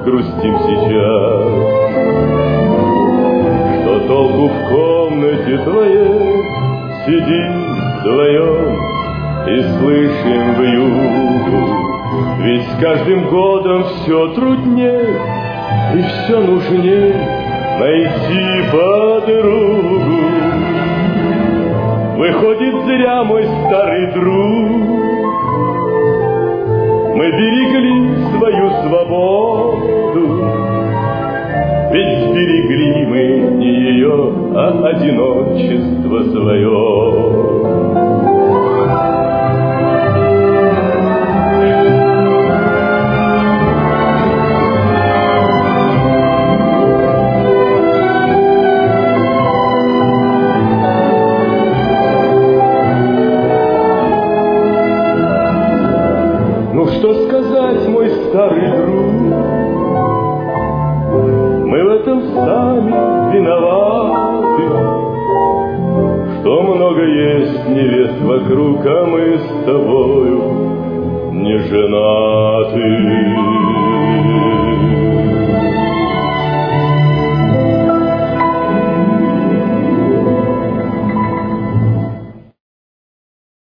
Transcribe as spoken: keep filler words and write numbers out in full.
грустим сейчас. Что толку в комнате твоей сидим вдвоем и слышим вьюгу? Ведь с каждым годом все трудней и все нужней найти подругу. Выходит, зря, мой старый друг, мы берегли свою свободу. Ведь сберегли мы не ее, а одиночество свое. Ну что сказать, мой старый друг, мы в этом сами виноваты, что много есть невест вокруг, а мы с тобою не женаты.